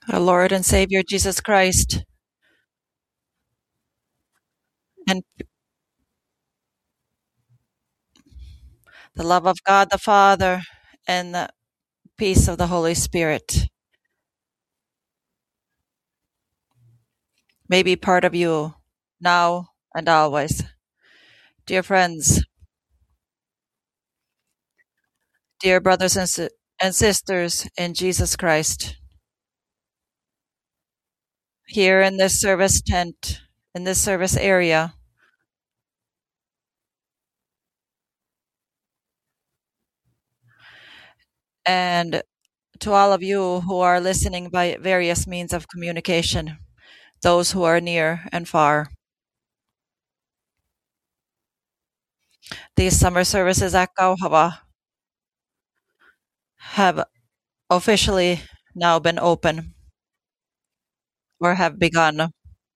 Our Lord and Savior Jesus Christ, and the love of God the Father, and the peace of the Holy Spirit may be part of you now and always. Dear friends, dear brothers and sisters in Jesus Christ, here in this service tent, in this service area, and to all of you who are listening by various means of communication, those who are near and far. These summer services at Kauhava have officially now been open or have begun.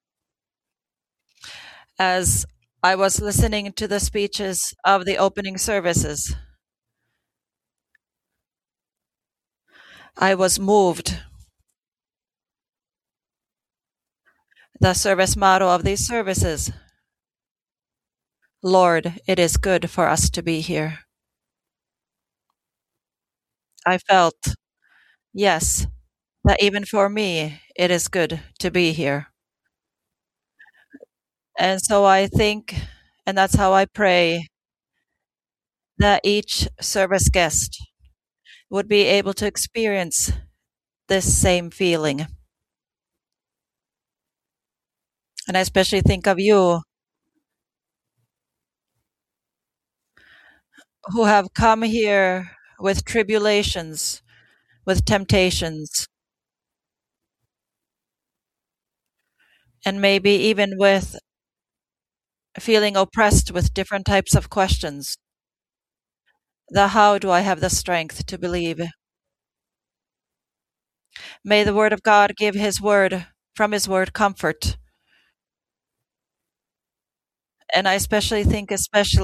As I was listening to the speeches of the opening services, I was moved. The service motto of these services, Lord, it is good for us to be here. I felt, yes, that even for me, it is good to be here. And so I think, and that's how I pray, that each service guest would be able to experience this same feeling. And I especially think of you who have come here with tribulations, with temptations, and maybe even with feeling oppressed with different types of questions. The how do I have the strength to believe? May the Word of God give His Word, from His Word, comfort. And I especially think,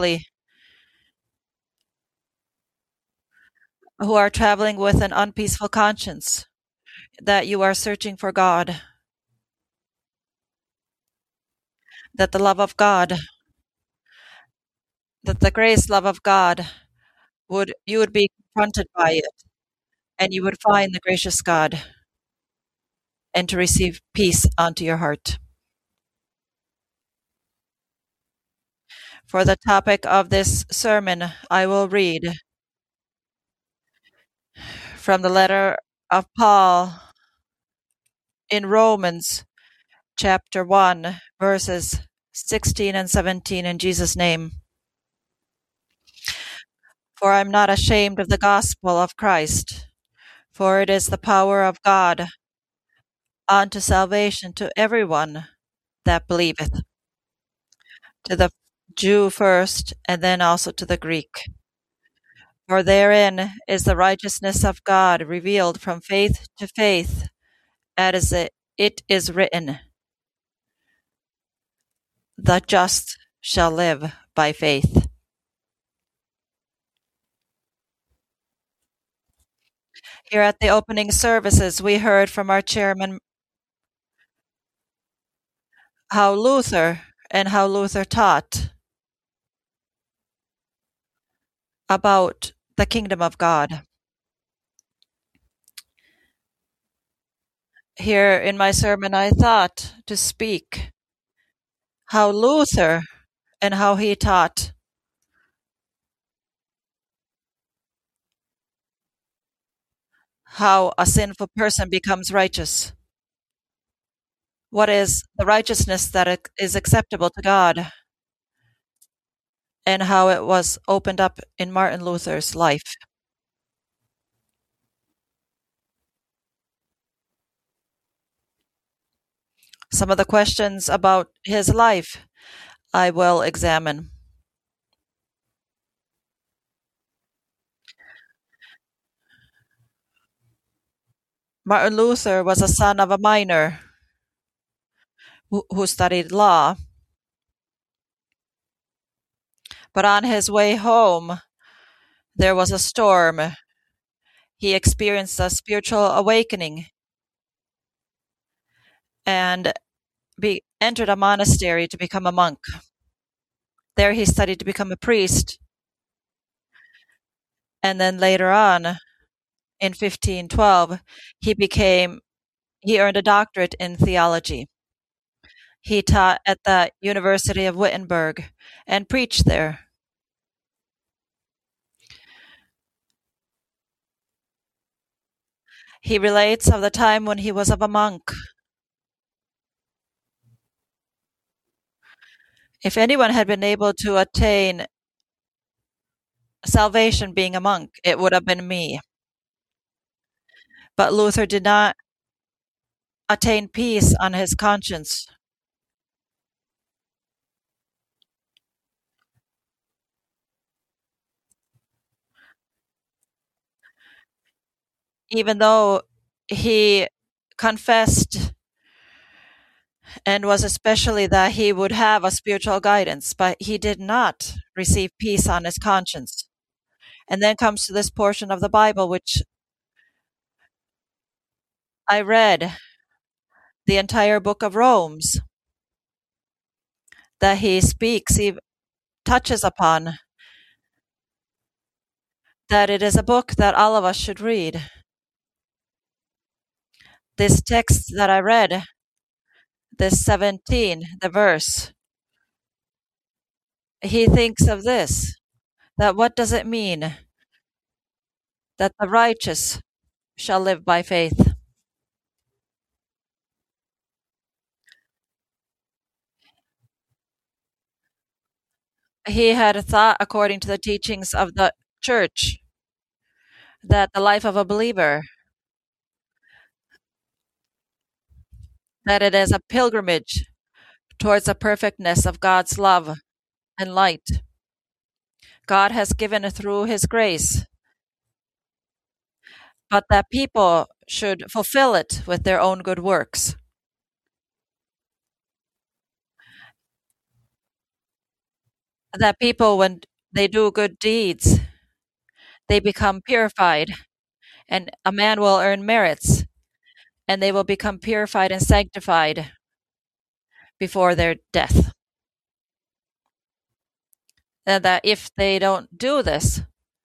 who are traveling with an unpeaceful conscience, that you are searching for God, that the love of God, that the grace love of God you would be confronted by it, and you would find the gracious God, and to receive peace onto your heart. For the topic of this sermon, I will read from the letter of Paul in Romans chapter 1, verses 16 and 17 in Jesus' name. For I am not ashamed of the gospel of Christ, for it is the power of God unto salvation to everyone that believeth, to the Jew first, and then also to the Greek. For therein is the righteousness of God revealed from faith to faith, as it is written, the just shall live by faith. Here at the opening services, we heard from our chairman how Luther taught about the kingdom of God. Here in my sermon, I thought to speak how Luther and how he taught how a sinful person becomes righteous. What is the righteousness that is acceptable to God, and how it was opened up in Martin Luther's life. Some of the questions about his life I will examine. Martin Luther was a son of a miner who studied law. But on his way home, there was a storm. He experienced a spiritual awakening. and entered a monastery to become a monk. There he studied to become a priest, and then later on, in 1512, he earned a doctorate in theology. He taught at the University of Wittenberg and preached there. He relates of the time when he was of a monk. If anyone had been able to attain salvation being a monk, it would have been me. But Luther did not attain peace on his conscience. Even though he confessed and was especially that he would have a spiritual guidance, but he did not receive peace on his conscience. And then comes to this portion of the Bible, which I read the entire book of Romans, that he speaks, he touches upon, that it is a book that all of us should read. This text that I read, this 17, the verse, he thinks of this, that what does it mean that the righteous shall live by faith? He had thought, according to the teachings of the church, that the life of a believer, that it is a pilgrimage towards the perfectness of God's love and light. God has given through his grace, but that people should fulfill it with their own good works. That people, when they do good deeds, they become purified, and a man will earn merits, and they will become purified and sanctified before their death. And that if they don't do this,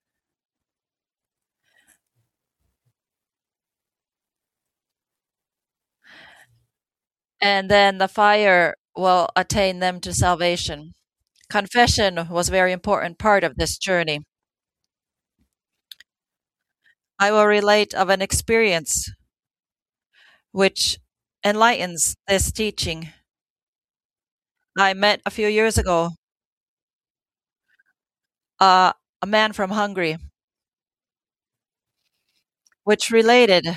and then the fire will attain them to salvation. Confession was a very important part of this journey. I will relate of an experience which enlightens this teaching. I met a few years ago a man from Hungary, which related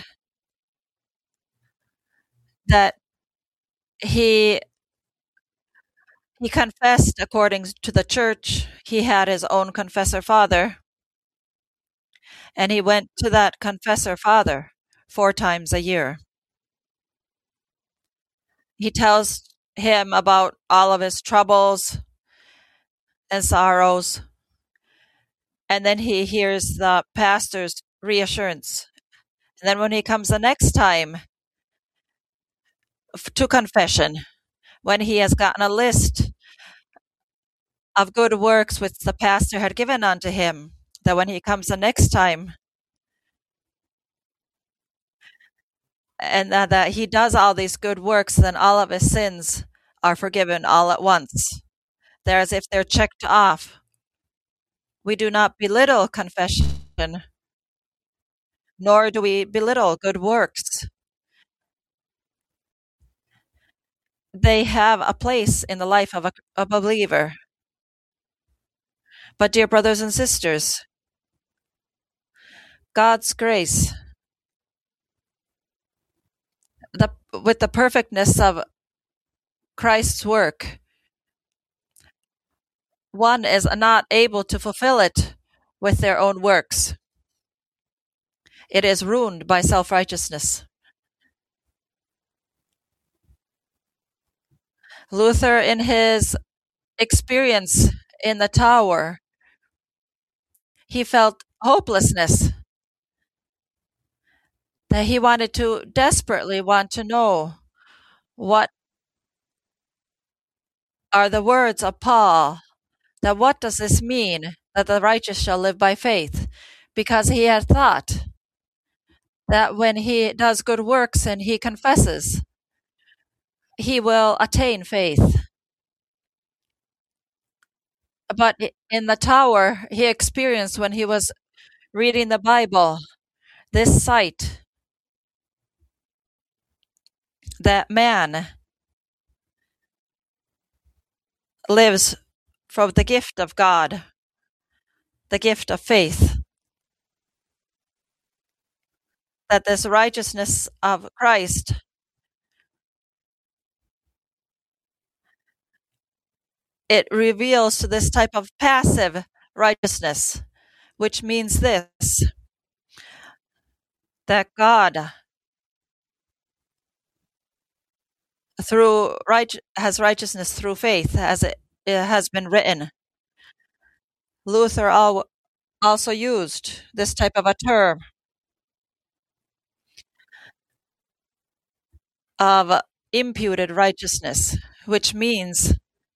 that he confessed according to the church. He had his own confessor father, and he went to that confessor father 4 times a year. He tells him about all of his troubles and sorrows, and then he hears the pastor's reassurance. And then when he comes the next time to confession, when he has gotten a list of good works which the pastor had given unto him, that when he comes the next time, and that he does all these good works, then all of his sins are forgiven all at once. They're as if they're checked off. We do not belittle confession, nor do we belittle good works. They have a place in the life of a believer. But, dear brothers and sisters, God's grace, with the perfectness of Christ's work, one is not able to fulfill it with their own works. It is ruined by self-righteousness. Luther, in his experience in the tower, he felt hopelessness, that he desperately want to know What are the words of Paul? That what does this mean? That the righteous shall live by faith? Because he had thought that when he does good works and he confesses, he will attain faith. But in the tower, he experienced when he was reading the Bible this sight that man lives from the gift of God, the gift of faith, that this righteousness of Christ, it reveals to this type of passive righteousness, which means this, that God has righteousness through faith, as it has been written. Luther also used this type of a term of imputed righteousness, which means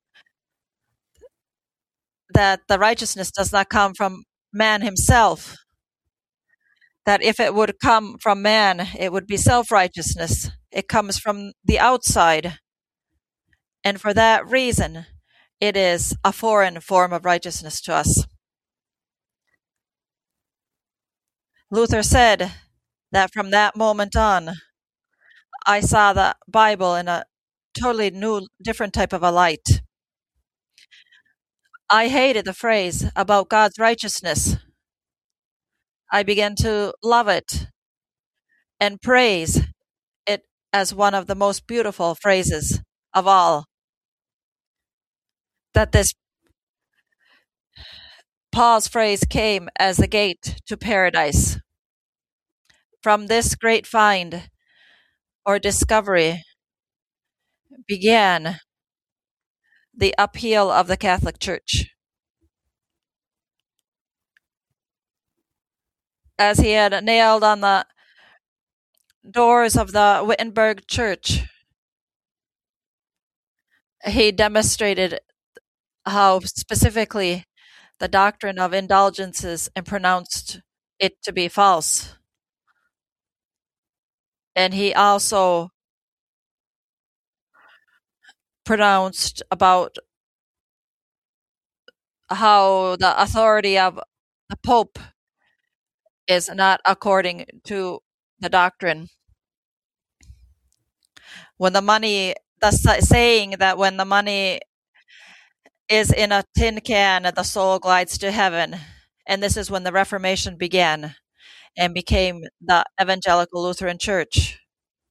that the righteousness does not come from man himself, that if it would come from man, it would be self-righteousness. It comes from the outside, and for that reason, it is a foreign form of righteousness to us. Luther said that from that moment on, I saw the Bible in a totally new, different type of a light. I hated the phrase about God's righteousness. I began to love it and praise it as one of the most beautiful phrases of all. That this Paul's phrase came as the gate to paradise. From this great find or discovery began the upheaval of the Catholic Church. As he had nailed on the doors of the Wittenberg Church, he demonstrated how specifically the doctrine of indulgences and pronounced it to be false. And he also pronounced about how the authority of the Pope is not according to the doctrine. When the money, the saying that when the money is in a tin can, the soul glides to heaven. And this is when the Reformation began and became the Evangelical Lutheran Church.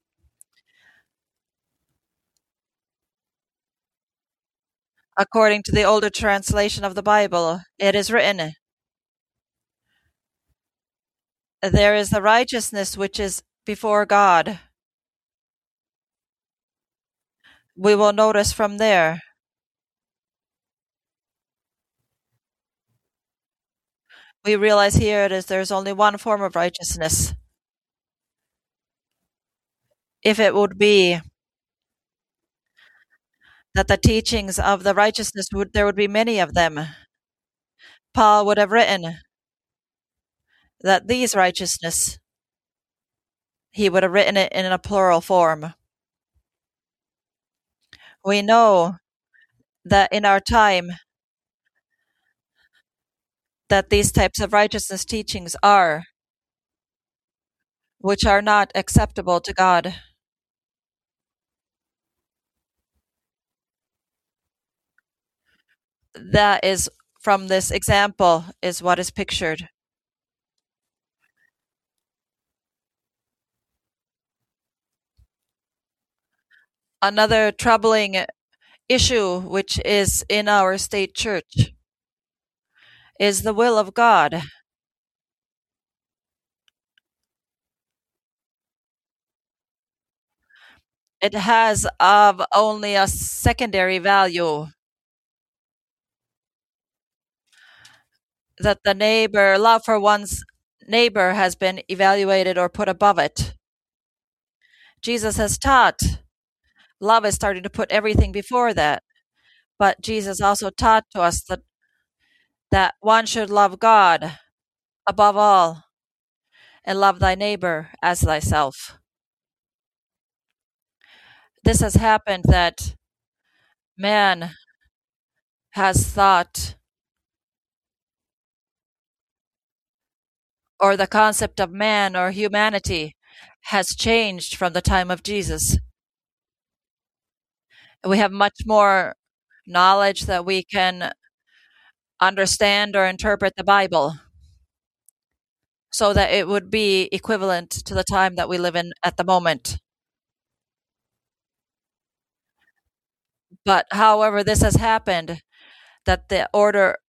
According to the older translation of the Bible, it is written, there is the righteousness which is before God. We will notice from there we realize here it is there's only one form of righteousness. If it would be that the teachings of the righteousness there would be many of them, Paul would have written that these righteousness, he would have written it in a plural form. We know that in our time that these types of righteousness teachings are, which are not acceptable to God. That is, from this example, is what is pictured. Another troubling issue which is in our state church is the will of God. It has of only a secondary value, that the love for one's neighbor has been evaluated or put above it. Jesus has taught Love is starting to put everything before that. But Jesus also taught to us that one should love God above all and love thy neighbor as thyself. This has happened that man has thought, or the concept of man or humanity has changed from the time of Jesus. We have much more knowledge that we can understand or interpret the Bible so that it would be equivalent to the time that we live in at the moment. But however this has happened, that the order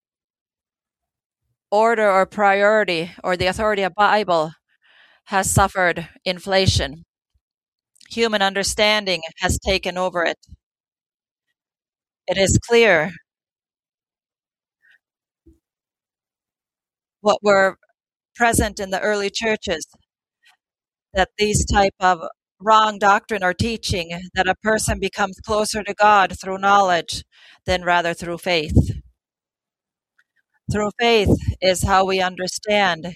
or priority or the authority of Bible has suffered inflation. Human understanding has taken over it. It is clear what were present in the early churches, that these type of wrong doctrine or teaching, that a person becomes closer to God through knowledge than rather through faith. Through faith is how we understand.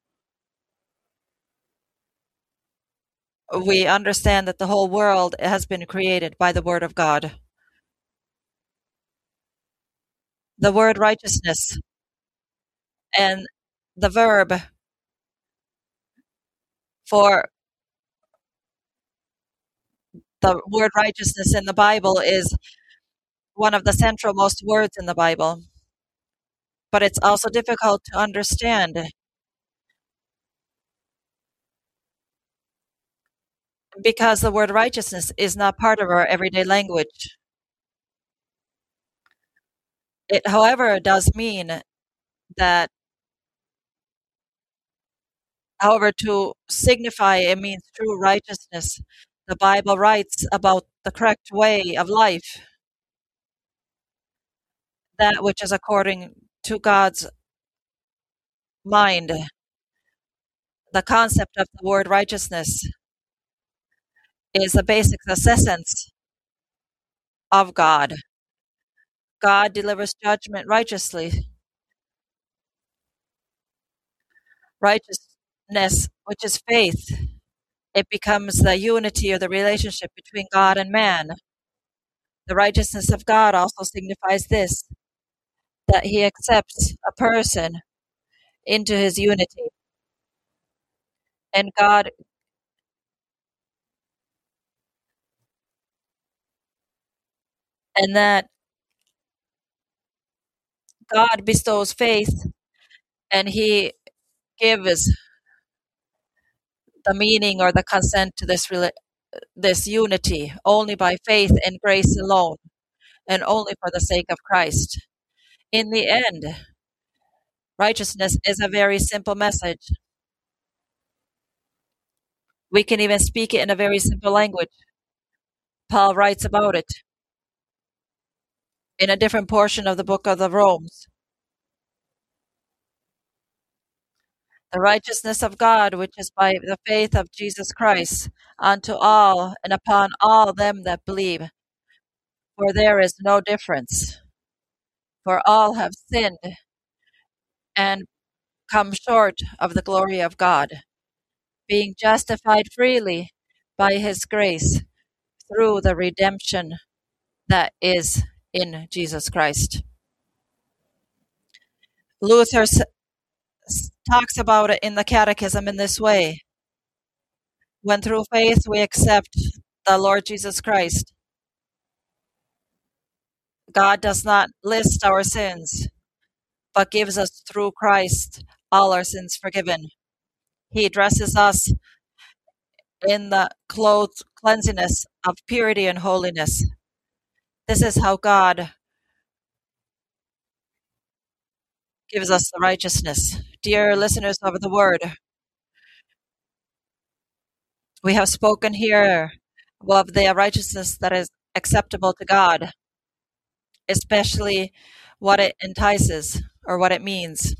We understand that the whole world has been created by the Word of God. The word righteousness and the verb for the word righteousness in the Bible is one of the central most words in the Bible. But it's also difficult to understand because the word righteousness is not part of our everyday language. It, however, does mean that, however, to signify it means true righteousness. The Bible writes about the correct way of life, that which is according to God's mind. The concept of the word righteousness is the basic essence of God. God delivers judgment righteously. Righteousness, which is faith, it becomes the unity or the relationship between God and man. The righteousness of God also signifies this, that he accepts a person into his unity. And God and that God bestows faith and he gives the meaning or the consent to this unity only by faith and grace alone, and only for the sake of Christ. In the end, righteousness is a very simple message. We can even speak it in a very simple language. Paul writes about it in a different portion of the book of the Romans. The righteousness of God, which is by the faith of Jesus Christ, unto all and upon all them that believe. For there is no difference. For all have sinned and come short of the glory of God, being justified freely by his grace through the redemption that is in Jesus Christ. Luther talks about it in the Catechism in this way. When through faith we accept the Lord Jesus Christ, God does not list our sins, but gives us through Christ all our sins forgiven. He dresses us in the cleanliness of purity and holiness. This is how God gives us the righteousness. Dear listeners of the word, we have spoken here of the righteousness that is acceptable to God, especially what it entices or what it means.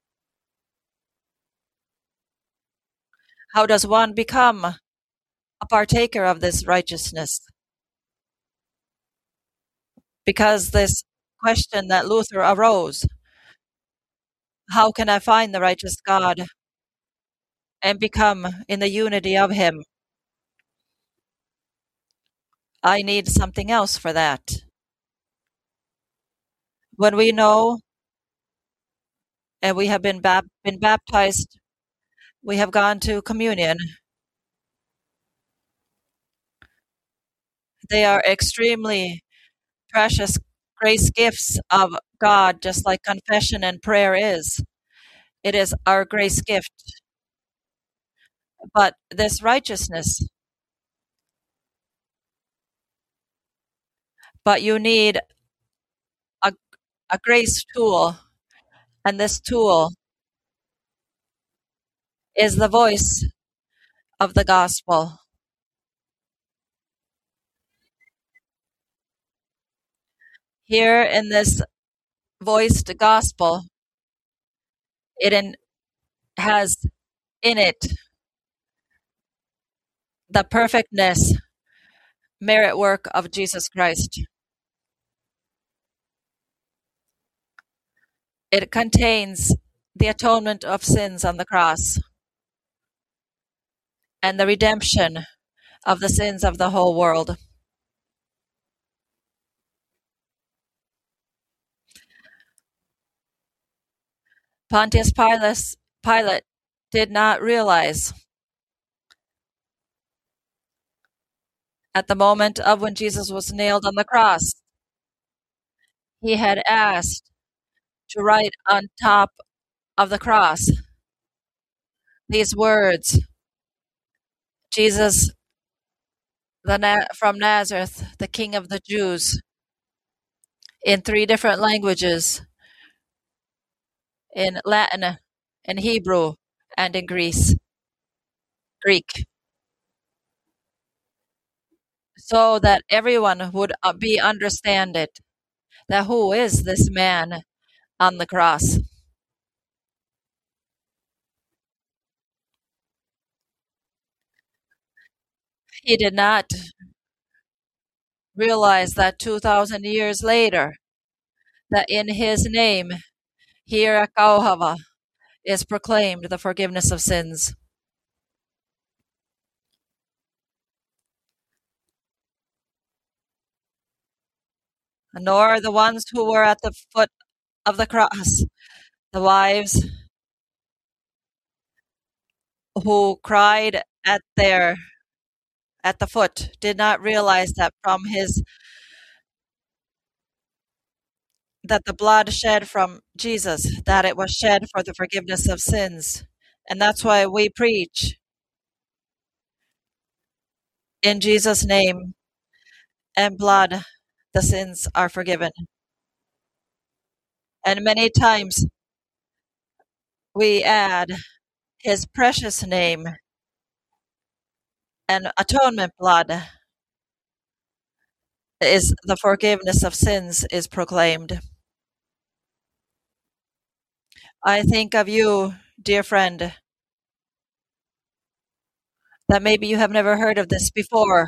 How does one become a partaker of this righteousness. Because this question that Luther arose, how can I find the righteous God and become in the unity of Him? I need something else for that. When we know and we have been baptized, we have gone to communion. They are extremely precious grace gifts of God, just like confession and prayer is. It is our grace gift. But this righteousness, but you need a, a grace tool, and this tool is the voice of the gospel. Here in this voiced gospel, has in it the perfectness, merit work of Jesus Christ. It contains the atonement of sins on the cross and the redemption of the sins of the whole world. Pontius Pilate did not realize at the moment of when Jesus was nailed on the cross, he had asked to write on top of the cross these words, Jesus from Nazareth, the King of the Jews, in 3 different languages, in Latin, in Hebrew, and in Greek, so that everyone would understand it, that who is this man on the cross? He did not realize that 2,000 years later, that in his name, here at Kauhava, is proclaimed the forgiveness of sins. Nor the ones who were at the foot of the cross, the wives who cried at the foot, did not realize that that the blood shed from Jesus, that it was shed for the forgiveness of sins. And that's why we preach in Jesus' name and blood, the sins are forgiven. And many times we add his precious name and atonement blood is the forgiveness of sins is proclaimed. I think of you, dear friend, that maybe you have never heard of this before.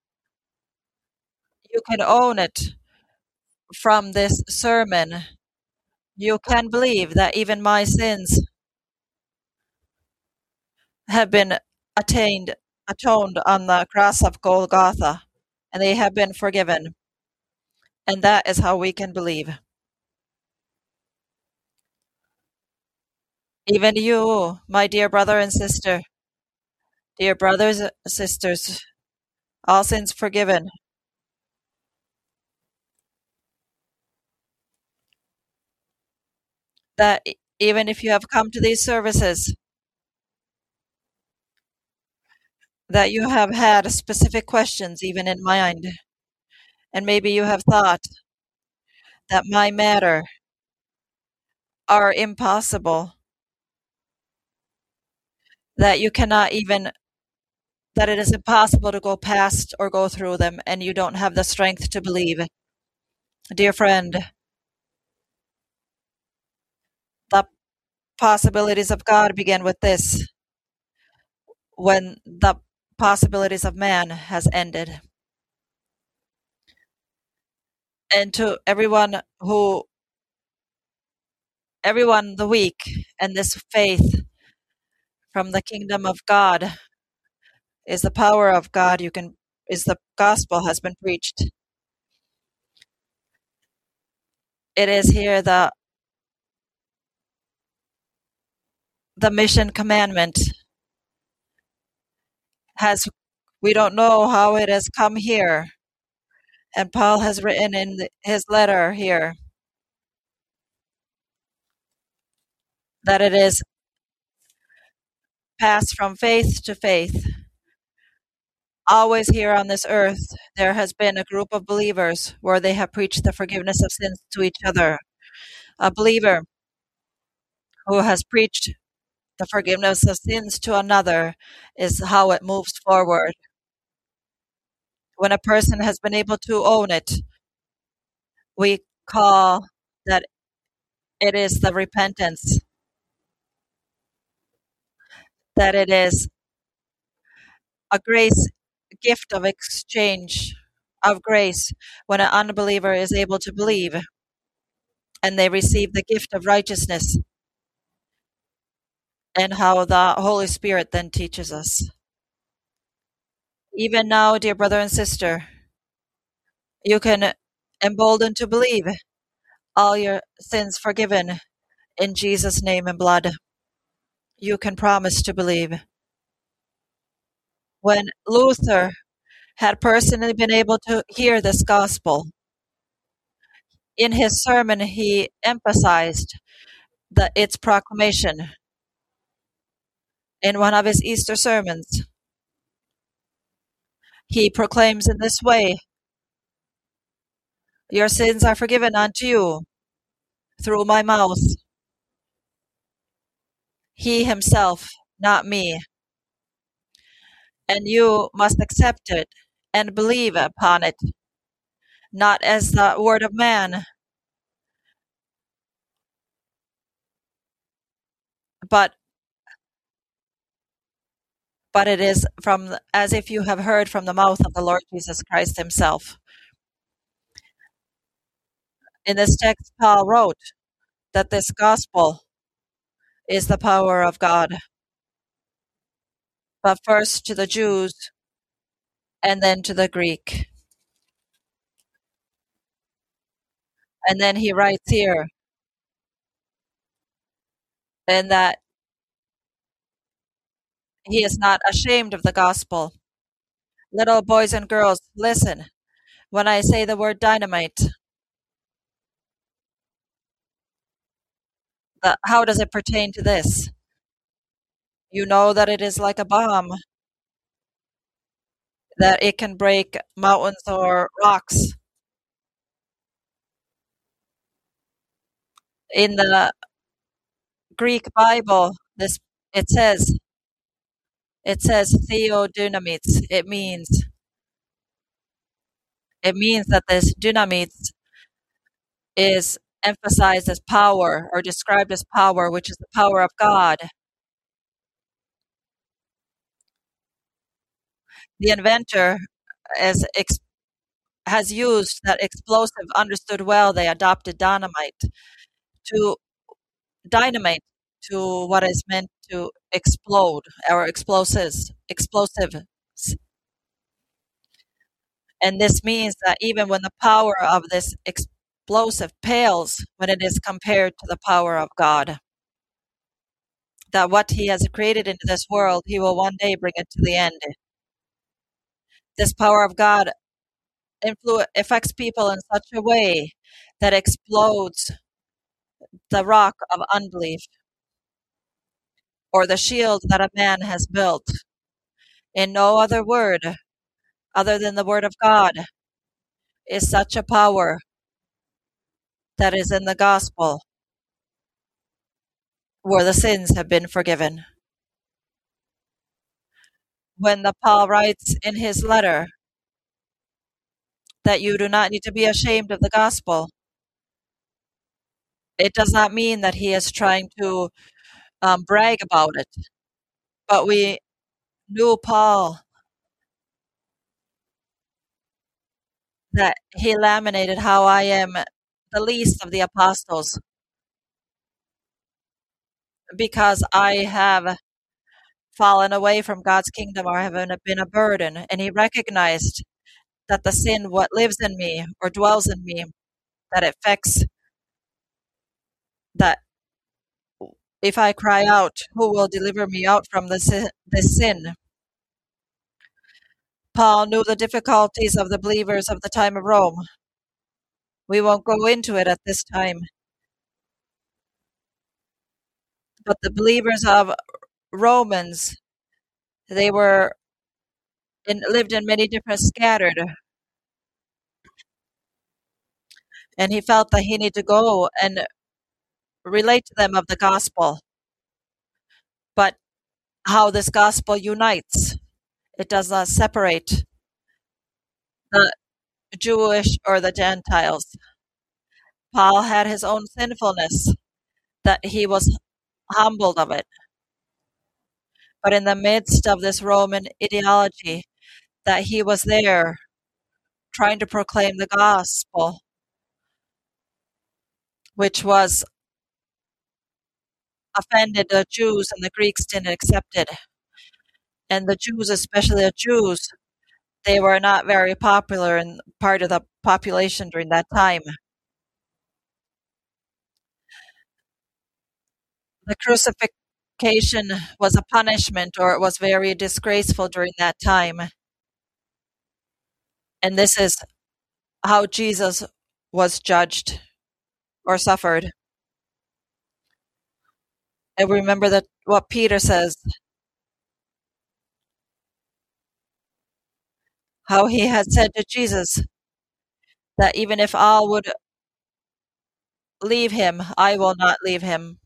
You can own it from this sermon. You can believe that even my sins have been atoned on the cross of Golgotha, and they have been forgiven. And that is how we can believe. Even you, my dear brother and sister, dear brothers and sisters, all sins forgiven. That even if you have come to these services, that you have had specific questions even in mind, and maybe you have thought that my matter are impossible, that you cannot even, that it is impossible to go past or go through them, and you don't have the strength to believe. Dear friend, the possibilities of God begin with this. When the possibilities of man has ended. And to everyone the weak, and this faith from the kingdom of God is the power of God. Is the gospel has been preached. It is here the mission commandment has. We don't know how it has come here, and Paul has written in his letter here that it is passed from faith to faith. Always here on this earth, there has been a group of believers where they have preached the forgiveness of sins to each other. A believer who has preached the forgiveness of sins to another is how it moves forward. When a person has been able to own it, we call that it is the repentance, that it is a grace gift of exchange of grace when an unbeliever is able to believe and they receive the gift of righteousness, and how the Holy Spirit then teaches us. Even now, dear brother and sister, you can embolden to believe all your sins forgiven in Jesus' name and blood. You can promise to believe. When Luther had personally been able to hear this gospel, in his sermon he emphasized its proclamation. In one of his Easter sermons, he proclaims in this way, "Your sins are forgiven unto you through my mouth." He himself, not me. And you must accept it and believe upon it, not as the word of man, but it is as if you have heard from the mouth of the Lord Jesus Christ himself. In this text, Paul wrote that this gospel is the power of God, but first to the Jews and then to the Greek. And then he writes here, and that he is not ashamed of the gospel. Little boys and girls, listen. When I say the word dynamite, how does it pertain to this? You know that it is like a bomb, that it can break mountains or rocks. In the Greek Bible, it says theodynamites. It means that this dynamites is emphasized as power or described as power, which is the power of God. The inventor as has used that explosive, understood well. They adopted to dynamite to what is meant to explode or explosives. And this means that even when the power of this explosive pales when it is compared to the power of God, that what he has created into this world, he will one day bring it to the end. This power of God affects people in such a way that explodes the rock of unbelief or the shield that a man has built. In no other word other than the word of God is such a power that is in the gospel where the sins have been forgiven. When the Paul writes in his letter that you do not need to be ashamed of the gospel, it does not mean that he is trying to brag about it. But we knew Paul that he laminated how I am the least of the apostles because I have fallen away from God's kingdom or have been a burden. And he recognized that the sin, what lives in me or dwells in me, that it affects that if I cry out, who will deliver me out from this sin? Paul knew the difficulties of the believers of the time of Rome. We won't go into it at this time. But the believers of Romans, they were lived in many different scattered, and he felt that he needed to go and relate to them of the gospel. But how this gospel unites, it does not separate the Jewish or the Gentiles. Paul had his own sinfulness, that he was humbled of it. But in the midst of this Roman ideology, that he was there trying to proclaim the gospel, which was offended the Jews, and the Greeks didn't accept it. And the Jews, especially the Jews, they were not very popular in part of the population during that time. The crucifixion was a punishment, or it was very disgraceful during that time. And this is how Jesus was judged or suffered. And remember that what Peter says, how he had said to Jesus that even if all would leave him, I will not leave him.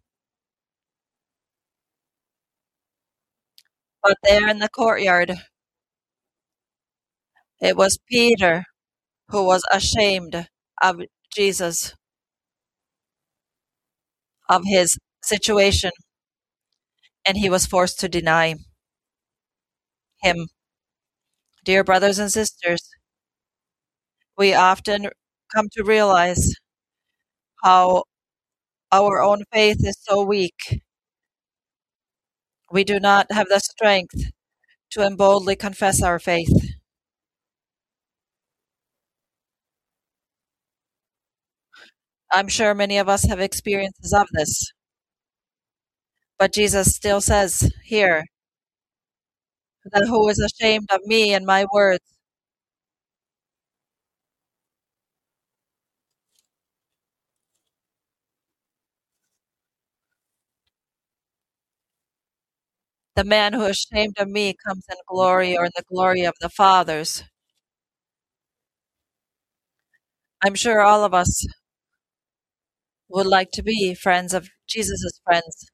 But there in the courtyard, it was Peter who was ashamed of Jesus, of his situation, and he was forced to deny him. Dear brothers and sisters, we often come to realize how our own faith is so weak. We do not have the strength to boldly confess our faith. I'm sure many of us have experiences of this. But Jesus still says here that who is ashamed of me and my words, the man who is ashamed of me comes in glory or in the glory of the fathers. I'm sure all of us would like to be friends of Jesus' friends.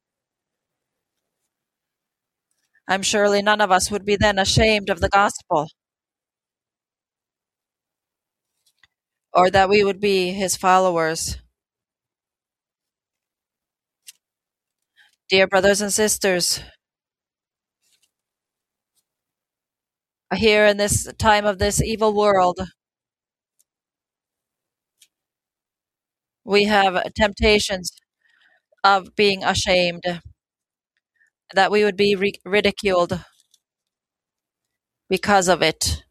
I'm surely none of us would be then ashamed of the gospel or that we would be his followers. Dear brothers and sisters, here in this time of this evil world, we have temptations of being ashamed, that we would be ridiculed because of it.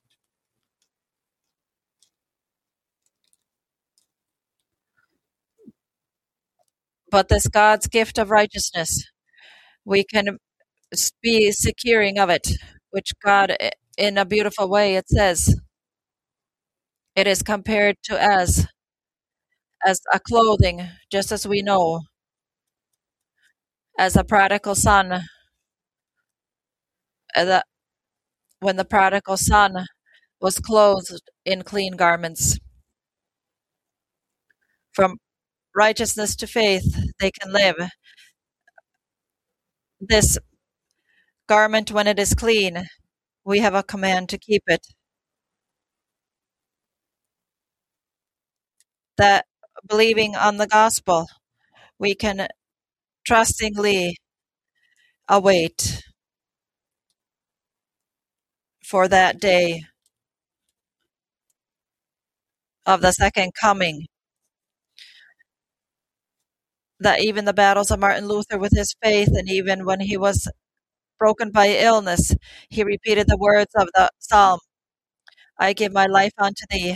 But this God's gift of righteousness, we can be securing of it, which God, in a beautiful way, it says, it is compared to as a clothing, just as we know, as a prodigal son, that when the prodigal son was clothed in clean garments. From righteousness to faith, they can live. This garment, when it is clean, we have a command to keep it. That believing on the gospel, we can trustingly await for that day of the second coming, that even the battles of Martin Luther with his faith, and even when he was broken by illness, he repeated the words of the psalm, I give my life unto thee.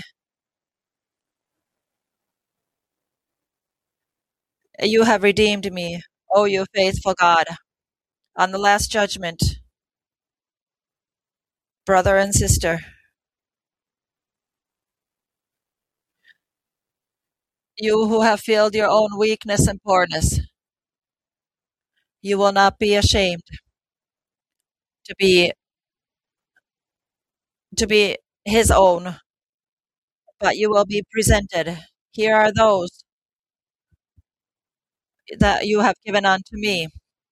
You have redeemed me, O you faithful God. On the last judgment, brother and sister, you who have filled your own weakness and poorness, you will not be ashamed to be his own, but you will be presented. Here are those that you have given unto me.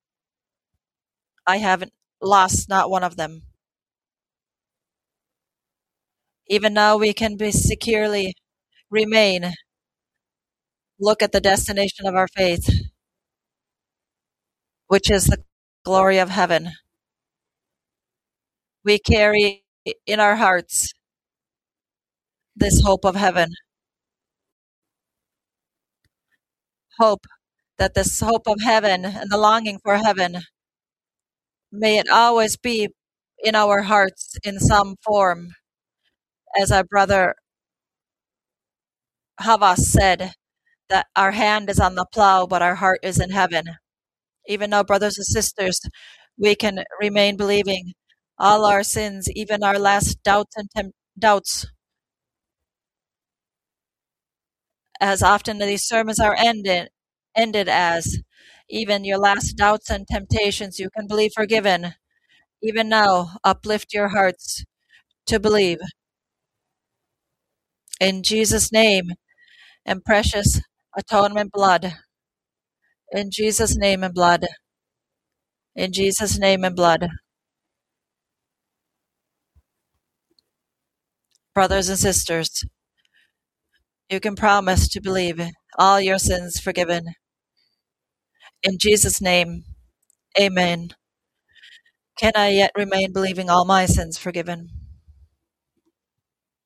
I haven't lost not one of them. Even now we can be securely remain. Look at the destination of our faith, which is the glory of heaven. We carry in our hearts this hope of heaven. Hope that this hope of heaven and the longing for heaven, may it always be in our hearts in some form. As our brother Havas said, that our hand is on the plow, but our heart is in heaven. Even now, brothers and sisters, we can remain believing all our sins, even our last doubts and doubts. As often these sermons are ended as, even your last doubts and temptations, you can believe forgiven. Even now, uplift your hearts to believe. In Jesus' name and precious atonement blood. In Jesus' name and blood. In Jesus' name and blood. Brothers and sisters, you can promise to believe all your sins forgiven. In Jesus' name, amen. Can I yet remain believing all my sins forgiven?